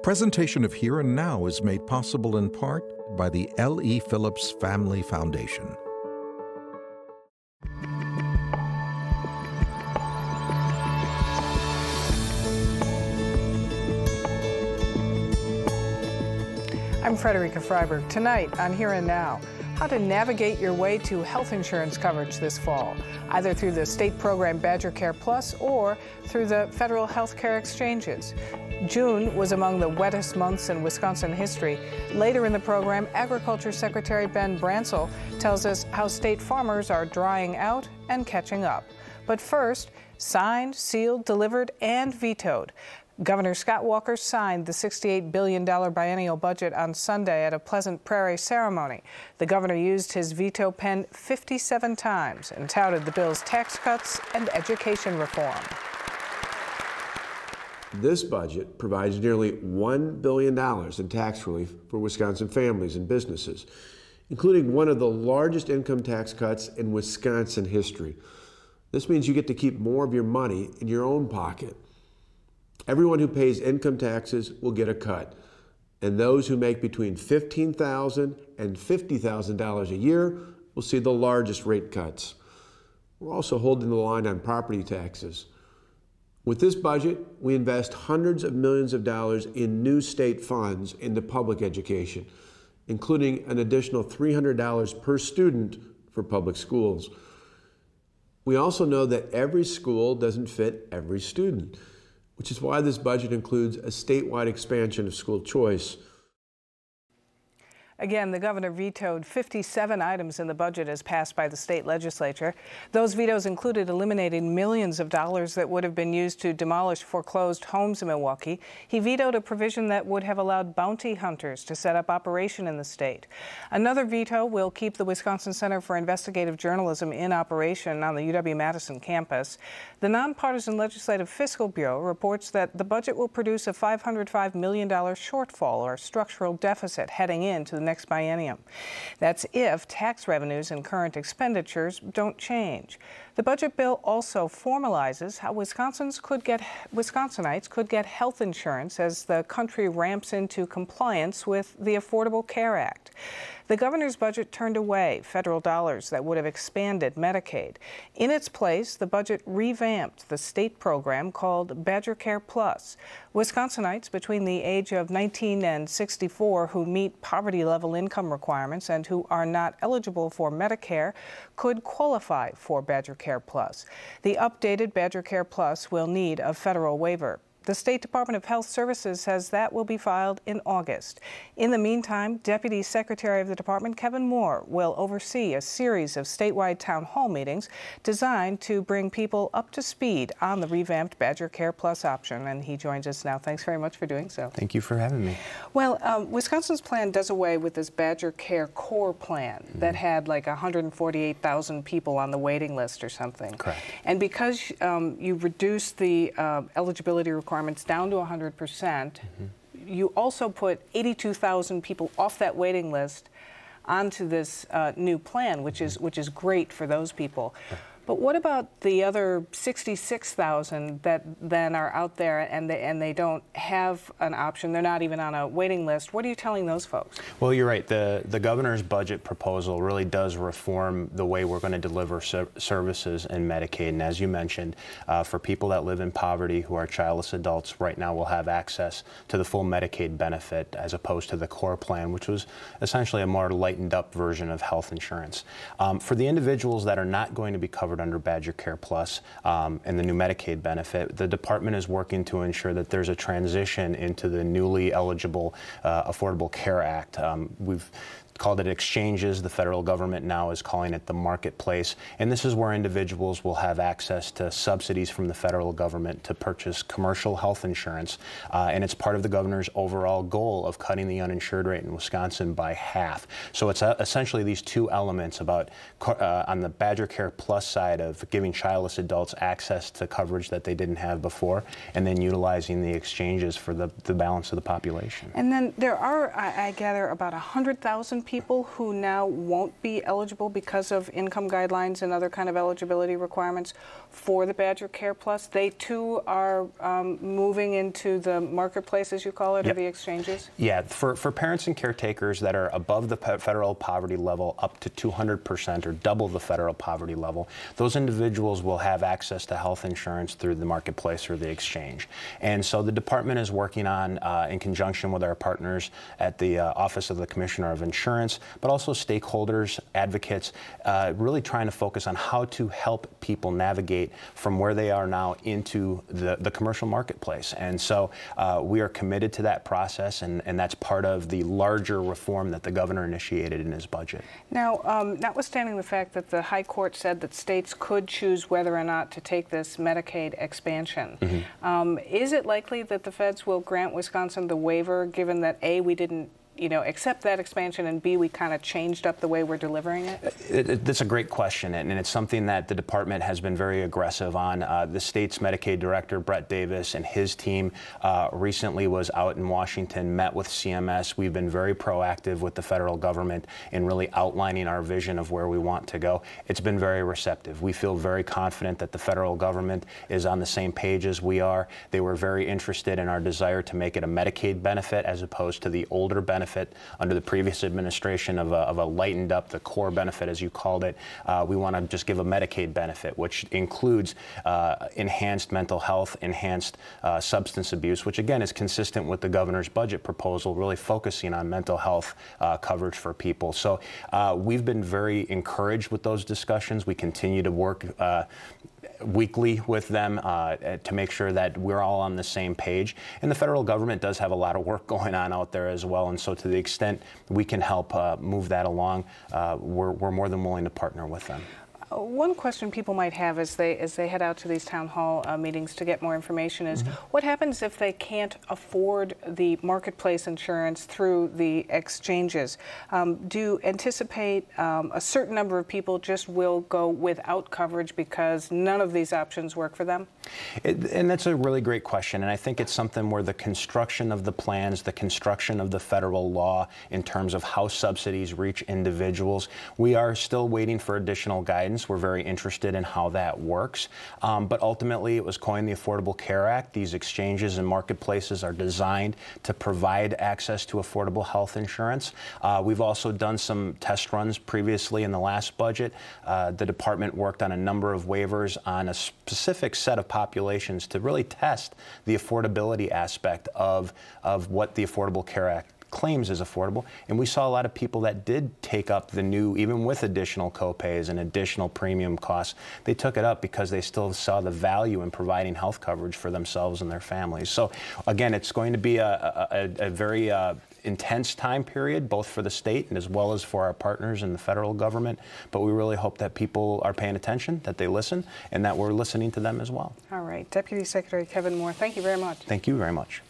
Presentation of Here and Now is made possible in part by the L.E. Phillips Family Foundation. I'm Frederica Freiberg. Tonight on Here and Now, how to navigate your way to health insurance coverage this fall, either through the state program Badger Care Plus or through the federal health care exchanges. June was among the wettest months in Wisconsin history. Later in the program, Agriculture Secretary Ben Branscell tells us how state farmers are drying out and catching up. But first, signed, sealed, delivered, and vetoed. Governor Scott Walker signed the $68 billion biennial budget on Sunday at a Pleasant Prairie ceremony. The governor used his veto pen 57 times and touted the bill's tax cuts and education reform. This budget provides nearly $1 billion in tax relief for Wisconsin families and businesses, including one of the largest income tax cuts in Wisconsin history. This means you get to keep more of your money in your own pocket. Everyone who pays income taxes will get a cut, and those who make between $15,000 and $50,000 a year will see the largest rate cuts. We're also holding the line on property taxes. With this budget, we invest hundreds of millions of dollars in new state funds into public education, including an additional $300 per student for public schools. We also know that every school doesn't fit every student, which is why this budget includes a statewide expansion of school choice. Again, the governor vetoed 57 items in the budget as passed by the state legislature. Those vetoes included eliminating millions of dollars that would have been used to demolish foreclosed homes in Milwaukee. He vetoed a provision that would have allowed bounty hunters to set up operation in the state. Another veto will keep the Wisconsin Center for Investigative Journalism in operation on the UW-Madison campus. The Nonpartisan Legislative Fiscal Bureau reports that the budget will produce a $505 million shortfall or structural deficit heading into the next biennium. That's if tax revenues and current expenditures don't change. The budget bill also formalizes how Wisconsinites could get health insurance as the country ramps into compliance with the Affordable Care Act. The governor's budget turned away federal dollars that would have expanded Medicaid. In its place, the budget revamped the state program called Badger Care Plus. Wisconsinites between the age of 19 and 64 who meet poverty-level income requirements and who are not eligible for Medicare could qualify for Badger Care Plus. The updated Badger Care Plus will need a federal waiver. The State Department of Health Services says that will be filed in August. In the meantime, Deputy Secretary of the Department Kevin Moore will oversee a series of statewide town hall meetings designed to bring people up to speed on the revamped Badger Care Plus option. And he joins us now. Thanks very much for doing so. Thank you for having me. Well, Wisconsin's plan does away with this Badger Care Core plan that had like 148,000 people on the waiting list or something. Correct. And because you reduced the eligibility requirements down to 100%, you also put 82,000 people off that waiting list onto this new plan, which is great for those people. But what about the other 66,000 that then are out there and they don't have an option? They're not even on a waiting list. What are you telling those folks? Well, you're right. The governor's budget proposal really does reform the way we're going to deliver services in Medicaid. And as you mentioned, for people that live in poverty who are childless adults, right now will have access to the full Medicaid benefit as opposed to the core plan, which was essentially a more lightened up version of health insurance. For the individuals that are not going to be covered under Badger Care Plus and the new Medicaid benefit, the department is working to ensure that there's a transition into the newly eligible Affordable Care Act. We've called it exchanges. The federal government now is calling it the marketplace. And this is where individuals will have access to subsidies from the federal government to purchase commercial health insurance. And it's part of the governor's overall goal of cutting the uninsured rate in Wisconsin by half. So it's essentially these two elements about on the Badger Care Plus side of giving childless adults access to coverage that they didn't have before, and then utilizing the exchanges for the balance of the population. And then there are, I gather, about 100,000 1,000 people who now won't be eligible because of income guidelines and other kind of eligibility requirements for the Badger Care Plus. They too are moving into the marketplace, as you call it, or the exchanges? Yeah, for parents and caretakers that are above the federal poverty level up to 200% or double the federal poverty level, those individuals will have access to health insurance through the marketplace or the exchange. And so the department is working on, in conjunction with our partners at the Office of the Commissioner of Insurance, but also stakeholders, advocates, really trying to focus on how to help people navigate from where they are now into the commercial marketplace. And so we are committed to that process, and that's part of the larger reform that the governor initiated in his budget. Now, notwithstanding the fact that the High Court said that states could choose whether or not to take this Medicaid expansion, is it likely that the feds will grant Wisconsin the waiver, given that A, we didn't accept that expansion, and B, we kind of changed up the way we're delivering it? That's a great question, and it's something that the department has been very aggressive on. The state's Medicaid director, Brett Davis, and his team recently was out in Washington, met with CMS. We've been very proactive with the federal government in really outlining our vision of where we want to go. It's been very receptive. We feel very confident that the federal government is on the same page as we are. They were very interested in our desire to make it a Medicaid benefit as opposed to the older benefit under the previous administration of a lightened up, the core benefit as you called it. We want to just give a Medicaid benefit, which includes enhanced mental health, enhanced substance abuse, which again is consistent with the governor's budget proposal, really focusing on mental health coverage for people. So we've been very encouraged with those discussions. We continue to work weekly with them to make sure that we're all on the same page. And the federal government does have a lot of work going on out there as well. And so to the extent we can help move that along, we're more than willing to partner with them. One question people might have as they head out to these town hall meetings to get more information is, what happens if they can't afford the marketplace insurance through the exchanges? Do you anticipate a certain number of people just will go without coverage because none of these options work for them? And that's a really great question, and I think it's something where the construction of the plans, the construction of the federal law in terms of how subsidies reach individuals, we are still waiting for additional guidance. We're very interested in how that works, but ultimately it was coined the Affordable Care Act. These exchanges and marketplaces are designed to provide access to affordable health insurance. We've also done some test runs previously in the last budget. The department worked on a number of waivers on a specific set of populations to really test the affordability aspect of what the Affordable Care Act claims is affordable, and we saw a lot of people that did take up the new, even with additional copays and additional premium costs, they took it up because they still saw the value in providing health coverage for themselves and their families. So again, it's going to be a very intense time period, both for the state and as well as for our partners in the federal government, but we really hope that people are paying attention, that they listen, and that we're listening to them as well. All right. Deputy Secretary Kevin Moore, thank you very much. Thank you very much.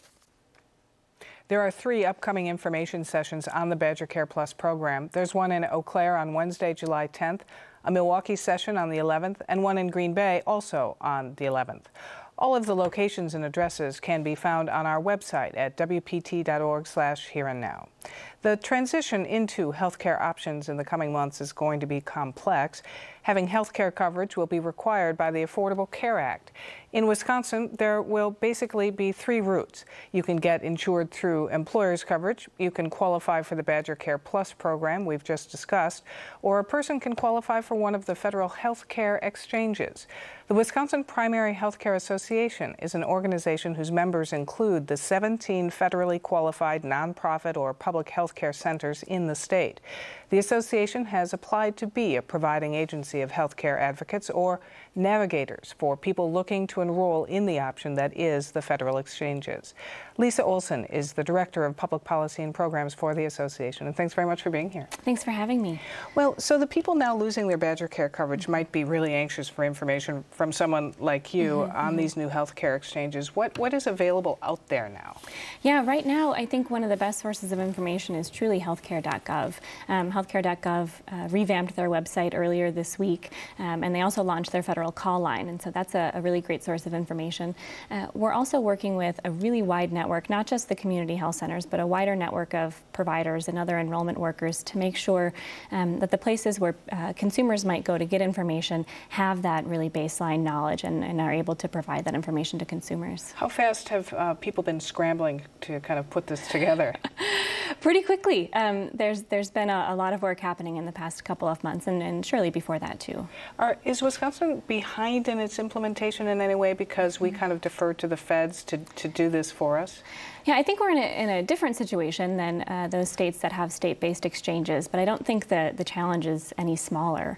There are 3 upcoming information sessions on the Badger Care Plus program. There's one in Eau Claire on Wednesday, July 10th, a Milwaukee session on the 11th, and one in Green Bay also on the 11th. All of the locations and addresses can be found on our website at wpt.org/hereandnow. The transition into healthcare options in the coming months is going to be complex. Having healthcare coverage will be required by the Affordable Care Act. In Wisconsin, there will basically be 3 routes. You can get insured through employer's coverage, you can qualify for the Badger Care Plus program we've just discussed, or a person can qualify for one of the federal health care exchanges. The Wisconsin Primary Healthcare Association is an organization whose members include the 17 federally qualified nonprofit or public health care centers in the state. The association has applied to be a providing agency of healthcare advocates or navigators for people looking to enroll in the option that is the federal exchanges. Lisa Olson is the Director of Public Policy and Programs for the association, and thanks very much for being here. Thanks for having me. Well, so the people now losing their Badger Care coverage might be really anxious for information from someone like you on these new healthcare exchanges. What is available out there now? Yeah, right now I think one of the best sources of information is truly healthcare.gov. Healthcare.gov revamped their website earlier this week, and they also launched their federal call line, and so that's a really great source of information. We're also working with a really wide network, not just the community health centers, but a wider network of providers and other enrollment workers to make sure that the places where consumers might go to get information have that really baseline knowledge and are able to provide that information to consumers. How fast have people been scrambling to kind of put this together? Pretty quickly. There's been a lot of work happening in the past couple of months, and surely before that too. Is Wisconsin behind in its implementation in any way because we kind of defer to the feds to do this for us? Yeah, I think we're in a different situation than those states that have state-based exchanges, but I don't think that the challenge is any smaller.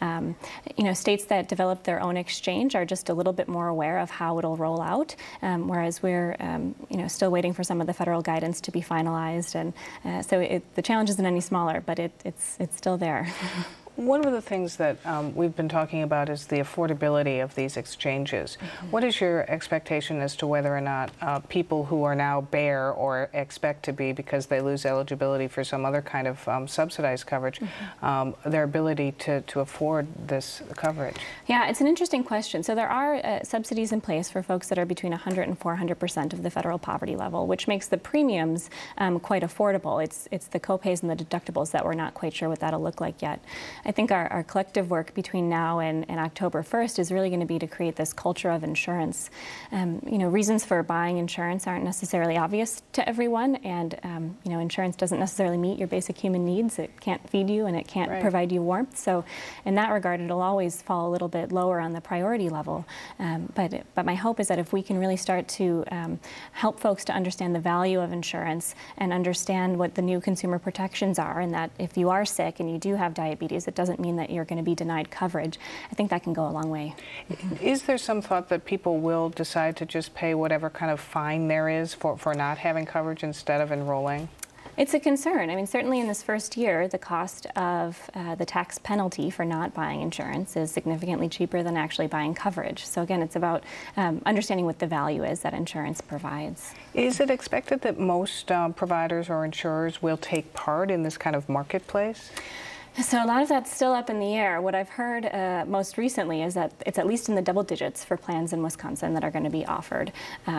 States that develop their own exchange are just a little bit more aware of how it'll roll out, whereas we're still waiting for some of the federal guidance to be finalized, and so the challenge isn't any smaller, but it's still there. One of the things that we've been talking about is the affordability of these exchanges. Mm-hmm. What is your expectation as to whether or not people who are now bare or expect to be because they lose eligibility for some other kind of subsidized coverage, mm-hmm. Their ability to afford this coverage? Yeah, it's an interesting question. So there are subsidies in place for folks that are between 100 and 400% of the federal poverty level, which makes the premiums quite affordable. It's the copays and the deductibles that we're not quite sure what that'll look like yet. I think our collective work between now and October 1st is really going to be to create this culture of insurance. Reasons for buying insurance aren't necessarily obvious to everyone, and insurance doesn't necessarily meet your basic human needs. It can't feed you and it can't provide you warmth. So in that regard, it'll always fall a little bit lower on the priority level. But my hope is that if we can really start to help folks to understand the value of insurance and understand what the new consumer protections are, and that if you are sick and you do have diabetes, it doesn't mean that you're going to be denied coverage. I think that can go a long way. Is there some thought that people will decide to just pay whatever kind of fine there is for not having coverage instead of enrolling? It's a concern. I mean, certainly in this first year, the cost of the tax penalty for not buying insurance is significantly cheaper than actually buying coverage. So again, it's about understanding what the value is that insurance provides. Is it expected that most providers or insurers will take part in this kind of marketplace? So a lot of that's still up in the air. What I've heard most recently is that it's at least in the double digits for plans in Wisconsin that are going to be offered.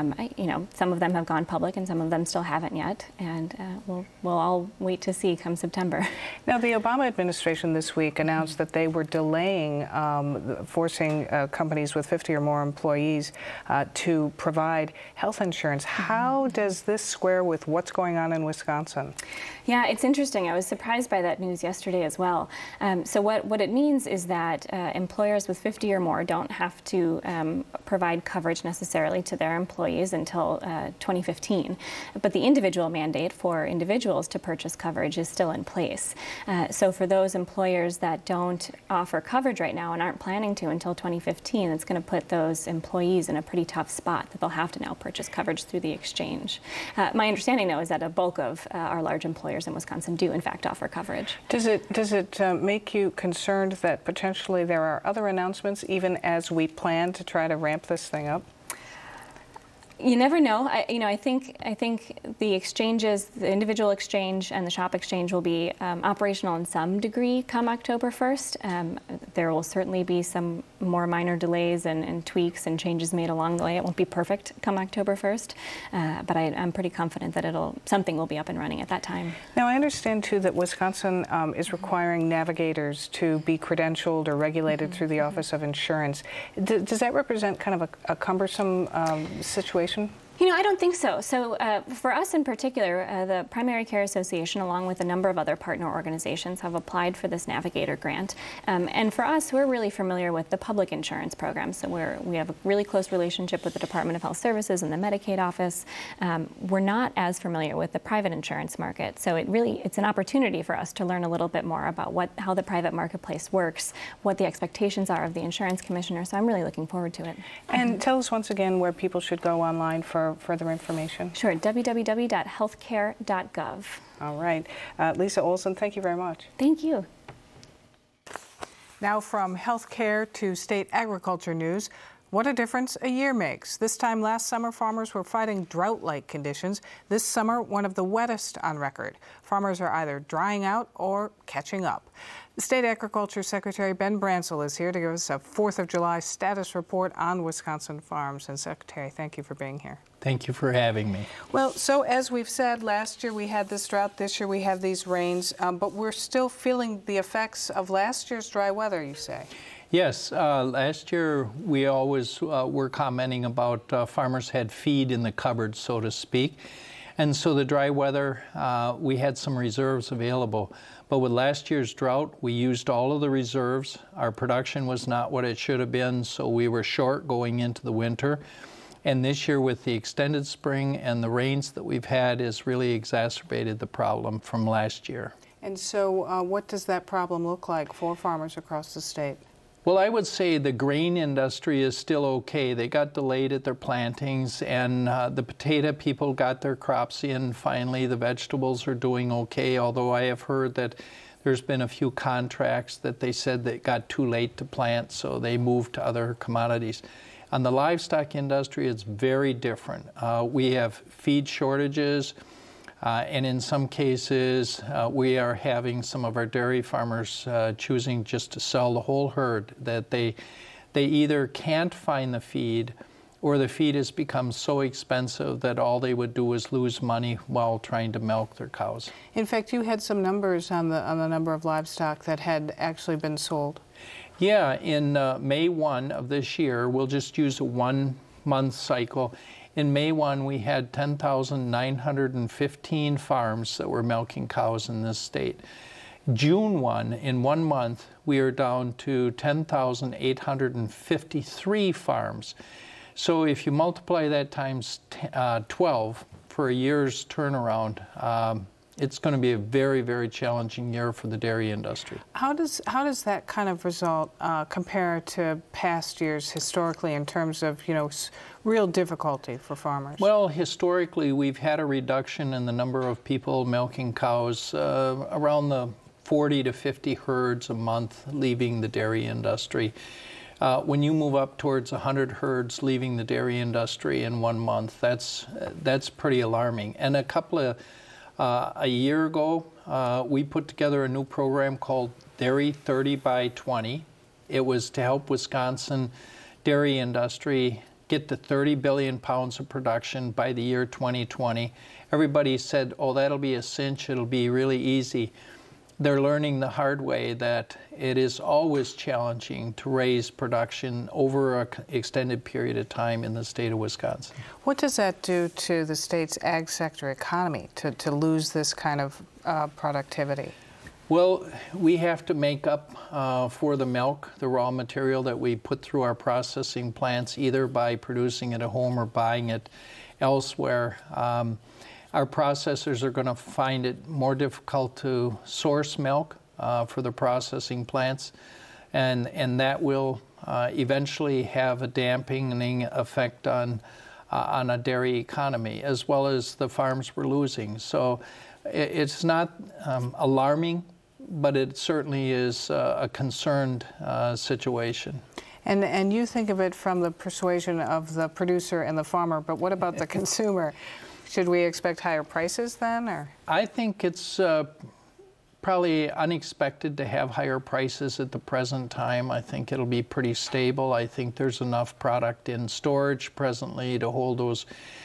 Some of them have gone public and some of them still haven't yet, and we'll all wait to see come September. Now, the Obama administration this week announced that they were delaying forcing companies with 50 or more employees to provide health insurance. How does this square with what's going on in Wisconsin? Yeah, it's interesting. I was surprised by that news yesterday as well. So what it means is that employers with 50 or more don't have to provide coverage necessarily to their employees until 2015. But the individual mandate for individuals to purchase coverage is still in place. So for those employers that don't offer coverage right now and aren't planning to until 2015, it's going to put those employees in a pretty tough spot that they'll have to now purchase coverage through the exchange. My understanding, though, is that a bulk of our large employers in Wisconsin do, in fact, offer coverage. Does it make you concerned that potentially there are other announcements even as we plan to try to ramp this thing up? You never know. I think the exchanges, the individual exchange and the shop exchange, will be operational in some degree come October 1st. There will certainly be some more minor delays and tweaks and changes made along the way. It won't be perfect come October 1st, but I'm pretty confident that something will be up and running at that time. Now, I understand too that Wisconsin is requiring navigators to be credentialed or regulated through the Office of Insurance. Does that represent kind of a cumbersome situation? I don't think so. So for us in particular, the Primary Care Association, along with a number of other partner organizations, have applied for this Navigator grant. And for us, we're really familiar with the public insurance program. So we have a really close relationship with the Department of Health Services and the Medicaid office. We're not as familiar with the private insurance market. So it's an opportunity for us to learn a little bit more about how the private marketplace works, what the expectations are of the insurance commissioner. So I'm really looking forward to it. And tell us once again where people should go online for further information. Sure, www.healthcare.gov. All right. Lisa Olson, thank you very much. Thank you. Now from healthcare to state agriculture news. What a difference a year makes. This time last summer, farmers were fighting drought-like conditions. This summer, one of the wettest on record. Farmers are either drying out or catching up. The State Agriculture Secretary Ben Brantzl is here to give us a 4th of July status report on Wisconsin farms. And Secretary, thank you for being here. Thank you for having me. Well, so as we've said, last year we had this drought, this year we have these rains, but we're still feeling the effects of last year's dry weather, you say? Yes, last year we always were commenting about farmers had feed in the cupboard, so to speak. And so the dry weather, we had some reserves available. But with last year's drought, we used all of the reserves. Our production was not what it should have been, so we were short going into the winter. And this year, with the extended spring and the rains that we've had, has really exacerbated the problem from last year. And so what does that problem look like for farmers across the state? Well, I would say the grain industry is still okay. They got delayed at their plantings, and the potato people got their crops in finally. The vegetables are doing okay, although I have heard that there's been a few contracts that they said that got too late to plant, so they moved to other commodities. On the livestock industry, it's very different. We have feed shortages, and in some cases, we are having some of our dairy farmers choosing just to sell the whole herd, that they either can't find the feed or the feed has become so expensive that all they would do is lose money while trying to milk their cows. In fact, you had some numbers on the number of livestock that had actually been sold. Yeah, in May 1 of this year, we'll just use a 1-month cycle. In May 1, we had 10,915 farms that were milking cows in this state. June 1, in 1 month, we are down to 10,853 farms. So if you multiply that times 12 for a year's turnaround, it's going to be a very, very challenging year for the dairy industry. How does that kind of result compare to past years historically in terms of, real difficulty for farmers? Well, historically, we've had a reduction in the number of people milking cows, around the 40 to 50 herds a month leaving the dairy industry. When you move up towards 100 herds leaving the dairy industry in 1 month, that's pretty alarming. And a year ago, we put together a new program called Dairy 30 by 20. It was to help Wisconsin dairy industry get to 30 billion pounds of production by the year 2020. Everybody said, oh, that'll be a cinch, it'll be really easy. They're learning the hard way that it is always challenging to raise production over an extended period of time in the state of Wisconsin. What does that do to the state's ag sector economy to lose this kind of productivity? Well, we have to make up for the milk, the raw material that we put through our processing plants, either by producing it at home or buying it elsewhere. Our processors are going to find it more difficult to source milk for the processing plants, and that will eventually have a dampening effect on a dairy economy, as well as the farms we're losing. So it's not alarming, but it certainly is a concerned situation. And you think of it from the persuasion of the producer and the farmer, but what about the consumer? Should we expect higher prices then, or? I think it's probably unexpected to have higher prices at the present time. I think it'll be pretty stable. I think there's enough product in storage presently to hold those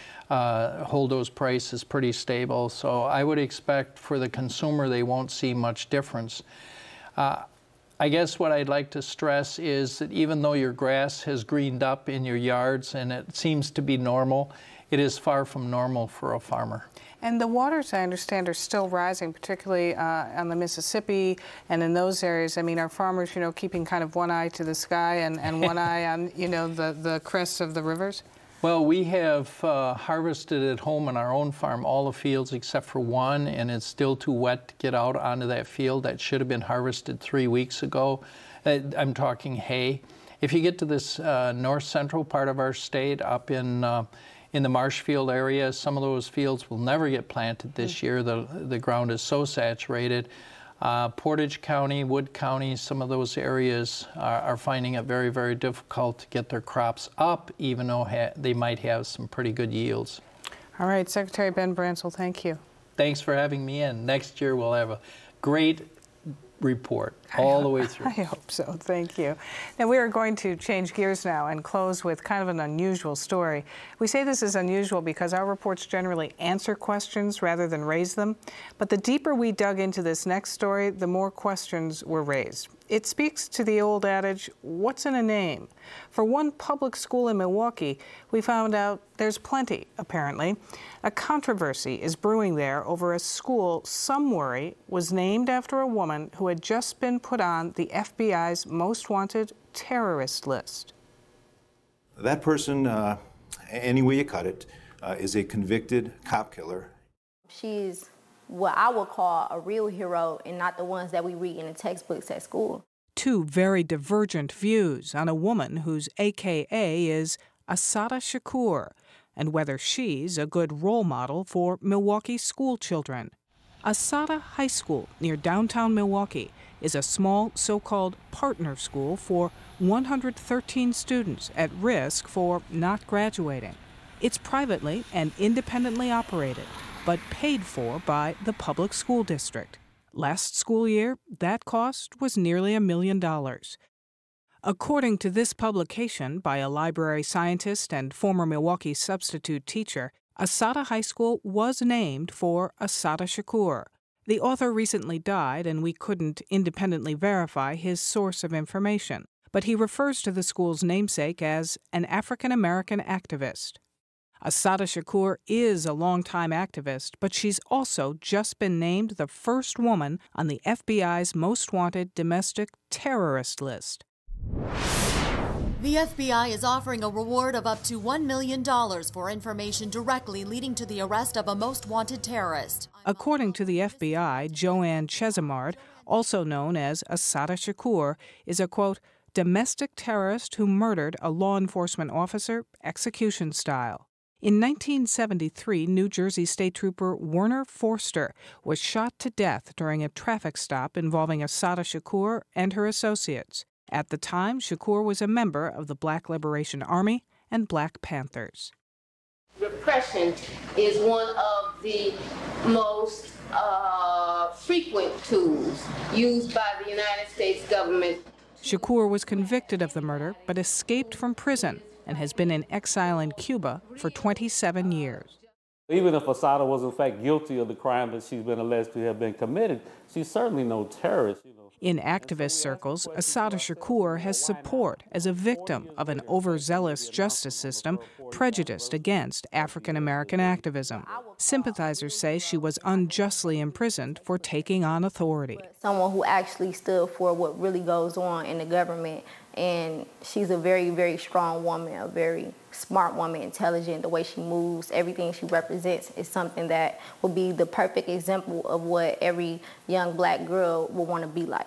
prices pretty stable. So I would expect for the consumer they won't see much difference. I guess what I'd like to stress is that even though your grass has greened up in your yards and it seems to be normal, it is far from normal for a farmer. And the waters, I understand, are still rising, particularly on the Mississippi and in those areas. I mean, are farmers, keeping kind of one eye to the sky and one eye on, the crests of the rivers? Well, we have harvested at home on our own farm all the fields except for one, and it's still too wet to get out onto that field. That should have been harvested 3 weeks ago. I'm talking hay. If you get to this north central part of our state, up in the Marshfield area, some of those fields will never get planted this year. The ground is so saturated. Portage County, Wood County, some of those areas are finding it very, very difficult to get their crops up, even though they might have some pretty good yields. All right, Secretary Ben Brantzell, thank you. Thanks for having me in. Next year we'll have a great report all the way through. I hope so. Thank you. Now, we are going to change gears now and close with kind of an unusual story. We say this is unusual because our reports generally answer questions rather than raise them. But the deeper we dug into this next story, the more questions were raised. It speaks to the old adage, what's in a name? For one public school in Milwaukee, we found out there's plenty, apparently. A controversy is brewing there over a school some worry was named after a woman who had just been put on the FBI's most wanted terrorist list. That person, any way you cut it, is a convicted cop killer. She's what I would call a real hero and not the ones that we read in the textbooks at school. Two very divergent views on a woman whose AKA is Assata Shakur and whether she's a good role model for Milwaukee school children. Assata High School near downtown Milwaukee is a small so-called partner school for 113 students at risk for not graduating. It's privately and independently operated, but paid for by the public school district. Last school year, that cost was nearly $1 million. According to this publication by a library scientist and former Milwaukee substitute teacher, Assata High School was named for Assata Shakur. The author recently died, and we couldn't independently verify his source of information, but he refers to the school's namesake as an African-American activist. Assata Shakur is a longtime activist, but she's also just been named the first woman on the FBI's most wanted domestic terrorist list. The FBI is offering a reward of up to $1 million for information directly leading to the arrest of a most wanted terrorist. According to the FBI, Joanne Chesimard, also known as Assata Shakur, is a, quote, domestic terrorist who murdered a law enforcement officer execution style. In 1973, New Jersey State Trooper Werner Forster was shot to death during a traffic stop involving Assata Shakur and her associates. At the time, Shakur was a member of the Black Liberation Army and Black Panthers. Repression is one of the most frequent tools used by the United States government. Shakur was convicted of the murder but escaped from prison and has been in exile in Cuba for 27 years. Even if Assata was in fact guilty of the crime that she's been alleged to have been committed, she's certainly no terrorist. In activist circles, Assata Shakur has support as a victim of an overzealous justice system prejudiced against African-American activism. Sympathizers say she was unjustly imprisoned for taking on authority. Someone who actually stood for what really goes on in the government, and she's a very, very strong woman, a very smart woman, intelligent. The way she moves, everything she represents is something that will be the perfect example of what every young black girl will want to be like.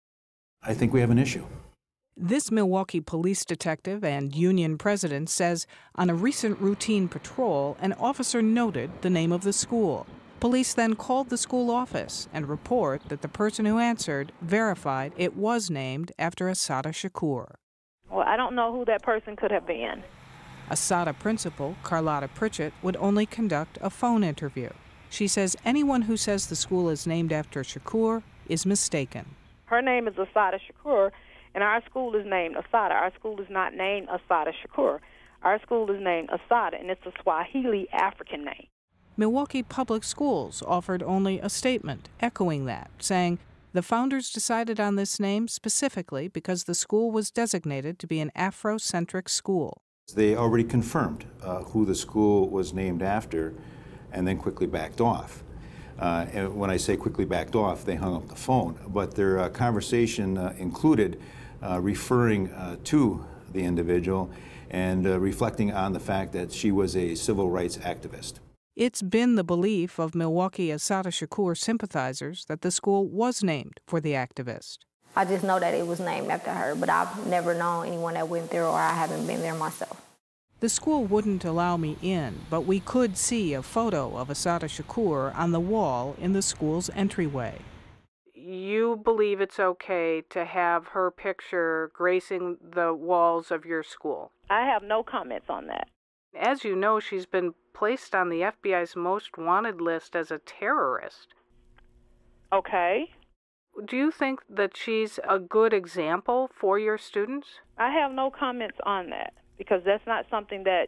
I think we have an issue. This Milwaukee police detective and union president says on a recent routine patrol, an officer noted the name of the school. Police then called the school office and report that the person who answered verified it was named after Assata Shakur. Well, I don't know who that person could have been. Assata principal, Carlotta Pritchett, would only conduct a phone interview. She says anyone who says the school is named after Shakur is mistaken. Her name is Assata Shakur, and our school is named Assata. Our school is not named Assata Shakur. Our school is named Assata, and it's a Swahili African name. Milwaukee Public Schools offered only a statement echoing that, saying the founders decided on this name specifically because the school was designated to be an Afrocentric school. They already confirmed who the school was named after and then quickly backed off. And when I say quickly backed off, they hung up the phone. But their conversation included referring to the individual and reflecting on the fact that she was a civil rights activist. It's been the belief of Milwaukee Assata Shakur sympathizers that the school was named for the activist. I just know that it was named after her, but I've never known anyone that went there, or I haven't been there myself. The school wouldn't allow me in, but we could see a photo of Assata Shakur on the wall in the school's entryway. you believe it's okay to have her picture gracing the walls of your school? I have no comments on that. As you know, she's been placed on the FBI's most wanted list as a terrorist. Okay. Do you think that she's a good example for your students? I have no comments on that because that's not something that,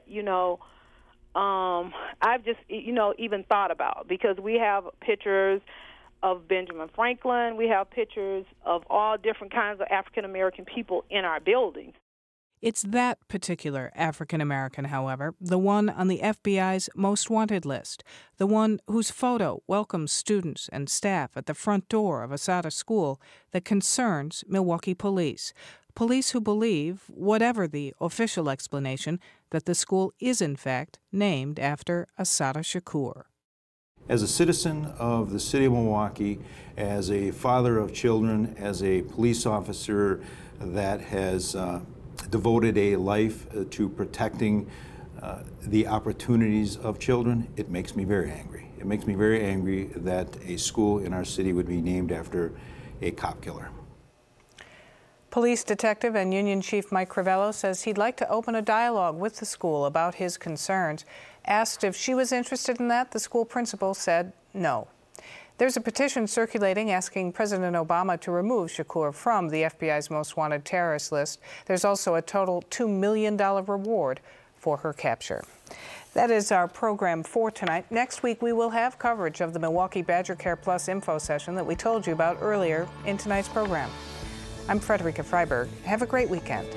I've just, even thought about, because we have pictures of Benjamin Franklin. We have pictures of all different kinds of African-American people in our buildings. It's that particular African-American, however, the one on the FBI's most wanted list, the one whose photo welcomes students and staff at the front door of Asada School, that concerns Milwaukee police. Police who believe, whatever the official explanation, that the school is in fact named after Assata Shakur. As a citizen of the city of Milwaukee, as a father of children, as a police officer that has devoted a life to protecting the opportunities of children, it makes me very angry. It makes me very angry that a school in our city would be named after a cop killer. Police detective and Union Chief Mike Crivello says he'd like to open a dialogue with the school about his concerns. Asked if she was interested in that, the school principal said no. There's a petition circulating asking President Obama to remove Shakur from the FBI's most wanted terrorist list. There's also a total $2 million reward for her capture. That is our program for tonight. Next week, we will have coverage of the Milwaukee Badger Care Plus info session that we told you about earlier in tonight's program. I'm Frederica Freiberg. Have a great weekend.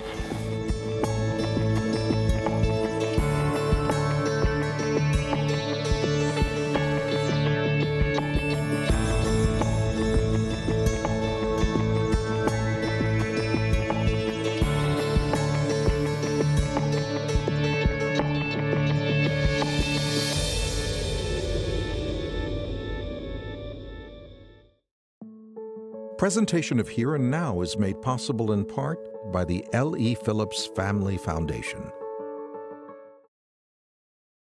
Presentation of Here and Now is made possible in part by the L.E. Phillips Family Foundation.